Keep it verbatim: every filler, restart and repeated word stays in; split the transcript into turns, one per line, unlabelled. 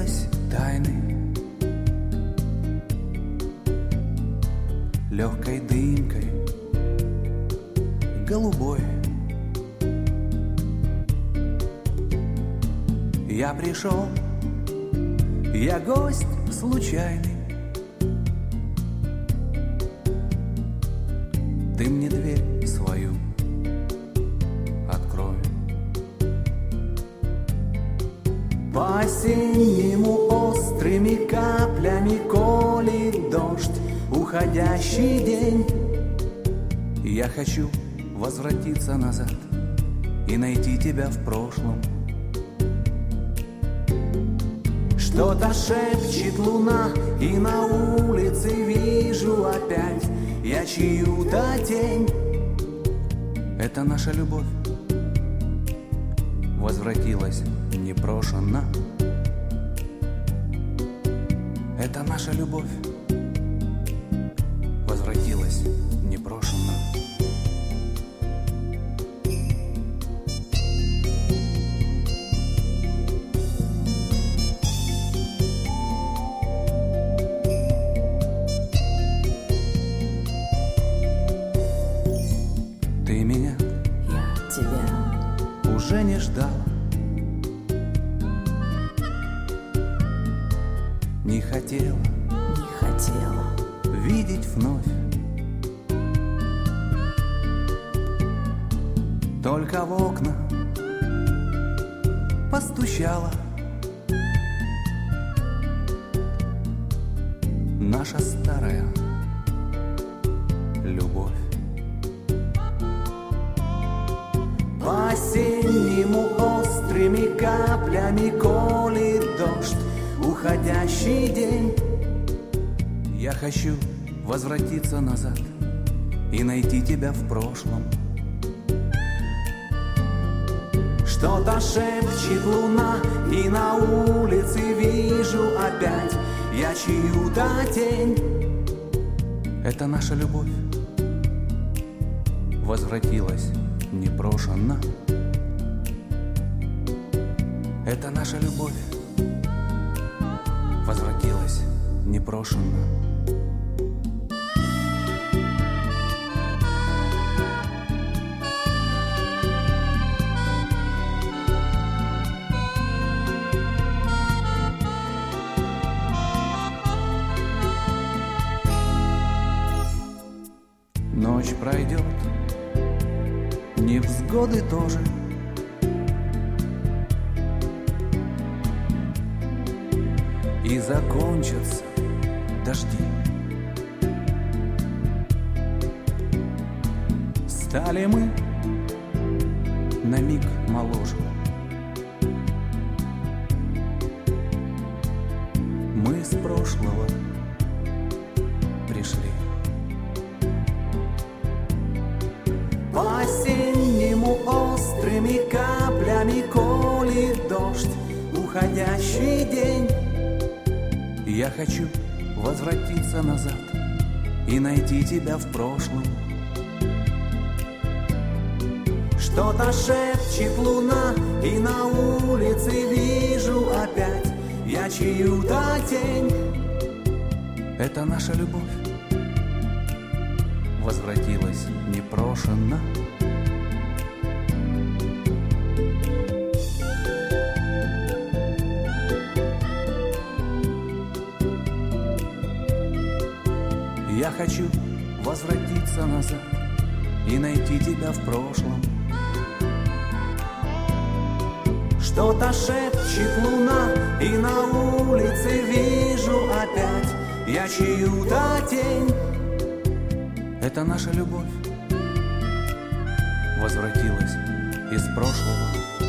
Возвратилась тайной, легкой дымкой, голубой. Я пришел, я гость случайный. Ты мне дверь свою открой. По-осеннему острыми каплями колет дождь уходящий день. Я хочу возвратиться назад и найти тебя в прошлом. Что-то шепчет луна, и на улице вижу опять я чью-то тень. Это наша любовь возвратилась непрошена. Это наша любовь возвратилась непрошена. Ты меня,
я тебя
уже не ждал, не хотела,
не хотела
видеть вновь. Только в окна постучала наша старая любовь. По-осеннему острыми каплями колет дождь уходящий день. Я хочу возвратиться назад и найти тебя в прошлом. Что-то шепчет луна, и на улице вижу опять я чью-то тень. Это наша любовь возвратилась непрошена. Это наша любовь возвратилась непрошена. Ночь пройдет, невзгоды тоже. И закончатся дожди. Стали мы на миг моложе. Мы с прошлого пришли. По-осеннему острыми каплями колет дождь уходящий день. Я хочу возвратиться назад и найти тебя в прошлом. Что-то шепчет луна, и на улице вижу опять я чью-то тень. Это наша любовь возвратилась непрошена. Я хочу возвратиться назад и найти тебя в прошлом. Что-то шепчет луна, и на улице вижу опять я чью-то тень. Это наша любовь возвратилась из прошлого.